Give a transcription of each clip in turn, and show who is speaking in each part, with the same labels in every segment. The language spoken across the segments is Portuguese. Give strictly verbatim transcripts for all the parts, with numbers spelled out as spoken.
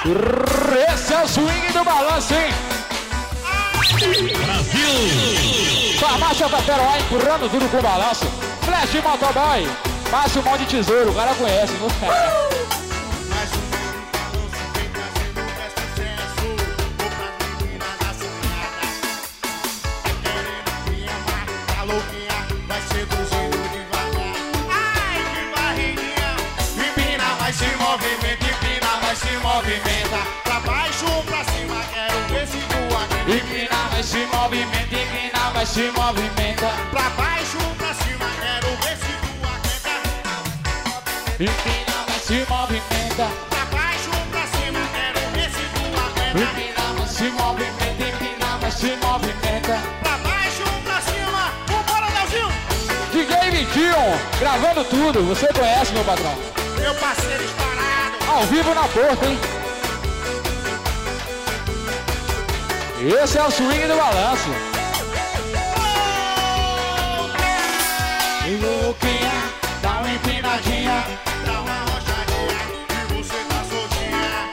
Speaker 1: Esse é o swing do balanço, hein?
Speaker 2: Brasil!
Speaker 1: Farmácia Taperoá empurrando tudo com balanço. Flash Motoboy, Márcio Mão de Tesouro, o cara conhece, viu?
Speaker 3: Movimenta pra baixo, pra cima, quero ver se tu aguenta.
Speaker 1: Empina, vai se movimenta, empina, vai se movimenta.
Speaker 3: Pra baixo, pra cima, quero ver se tu aguenta.
Speaker 1: Empina, vai se movimenta.
Speaker 3: Pra baixo, pra cima, quero ver se tu aguenta.
Speaker 1: Empina, vai se movimenta, empina, vai se movimenta.
Speaker 3: Pra baixo, pra cima, vambora, Leozinho!
Speaker 1: D J vinte e um, gravando tudo, você conhece, meu patrão?
Speaker 3: Meu parceiro estourado.
Speaker 1: Ao vivo na porta, hein? Esse é o swing do balanço.
Speaker 3: E louquinha, dá uma empinadinha, dá uma rochadinha, e você tá soltinha.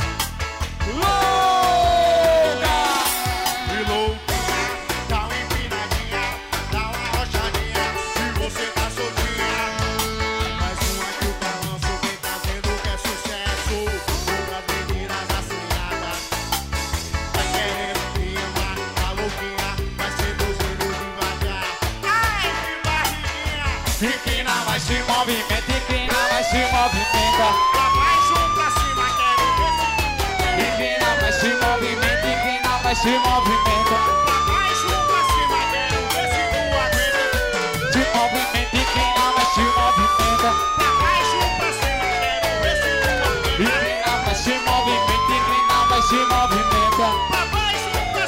Speaker 1: Louca!
Speaker 3: E louquinha, dá uma empinadinha, dá uma rochadinha, e você tá soltinha. Mais uma que o balanço vem trazendo que é sucesso. Todas meninas assanhadas, vai querendo rima, tá louquinha, vai seduzindo devagar. Ai, que barriguinha!
Speaker 1: Empina, vai se movimenta, empina, vai se movimenta.
Speaker 3: Pra baixo, pra cima, quero ver se tu
Speaker 1: Empina, vai se movimenta, empina, vai se movimenta.
Speaker 3: Pra baixo, pra cima, quero ver se tu aguenta.
Speaker 1: Se movimenta, empina, vai se movimenta.
Speaker 3: Pra baixo, pra cima, quero ver se tu aguenta.
Speaker 1: Empina, vai se movimenta, empina, vai se movimenta.
Speaker 3: Pra baixo, pra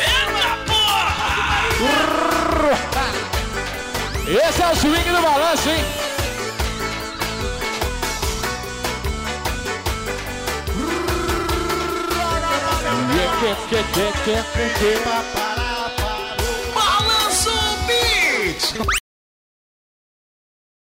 Speaker 3: cima.
Speaker 1: Esse é o swing do balanço, hein?
Speaker 3: Parar, parou.
Speaker 2: Balanço Beat!